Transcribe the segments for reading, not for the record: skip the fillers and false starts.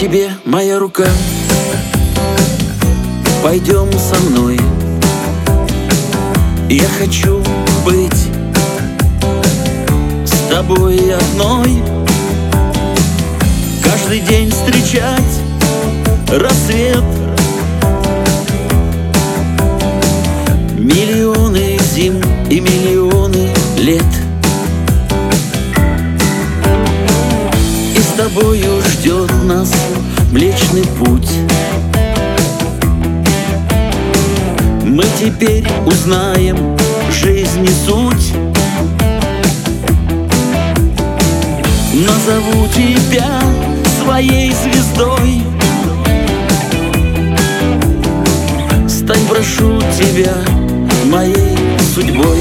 тебе моя рука, пойдем со мной. Я хочу быть с тобой одной, каждый день встречать рассвет. Миллионы зим и миллионы лет, и с тобою ждет нас Млечный Путь. Мы теперь узнаем жизни суть. Назову тебя своей звездой. Стань, прошу тебя, моей судьбой.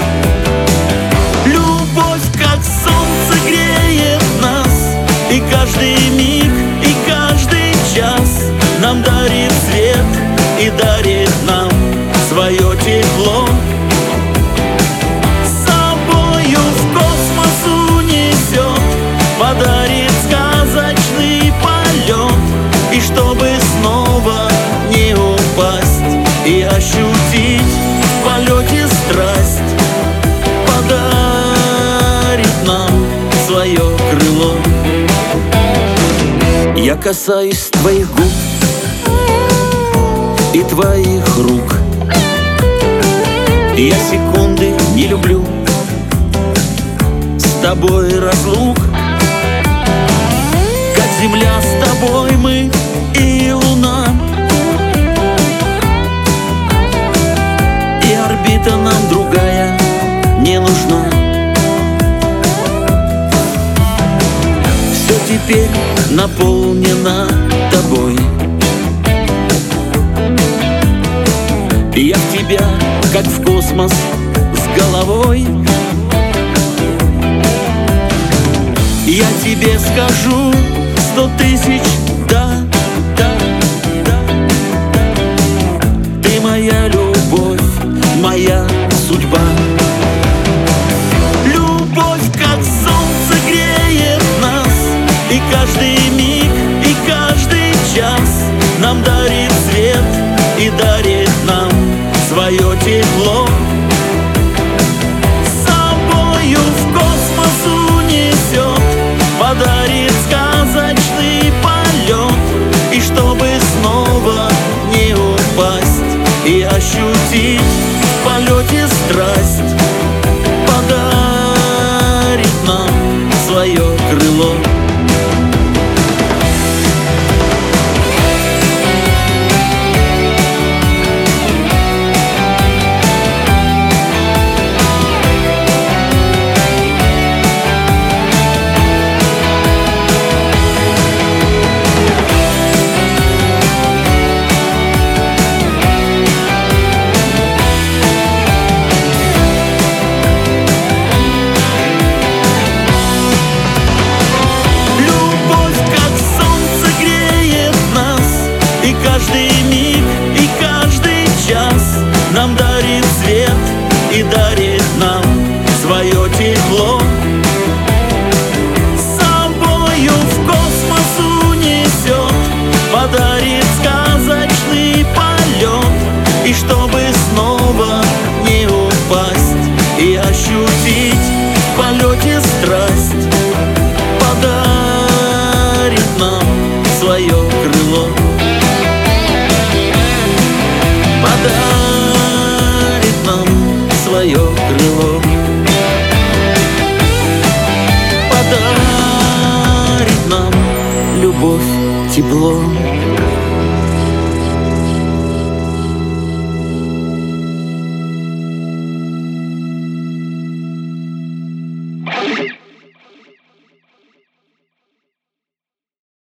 Любовь, как солнце, греет нас, и каждый миг, и каждый час нам дарит свет и дарит нам свое тепло. С собою в космос унесет, подарит сказочный полет. И чтобы снова не упасть и ощутить в полете страсть, подарит нам свое крыло. Я касаюсь твоих губ и твоих рук. Я секунды не люблю с тобой разлук. Как земля с тобой мы и луна, и орбита нам другая не нужна. Все теперь наполнено тобой. Я в тебя, как в космос, с головой. Я тебе скажу 100 тысяч да, да, да, да. Ты моя любовь, моя судьба. Любовь, как солнце, греет нас, и каждый миг, и каждый час нам дарит свет и дарит нам свое тепло. С собою в космос унесет, подарит сказочный полет. И чтобы снова не упасть и ощутить в полете страсть, подарит нам свое крыло. Каждый миг и каждый час нам дарит свет и дарит нам свое тепло. С собою в космос унесет, подарит сказочный полет. И чтобы снова не упасть и ощутить в полете страсть, подарит нам свое крыло. Подарит нам свое крыло. Подарит нам любовь, тепло.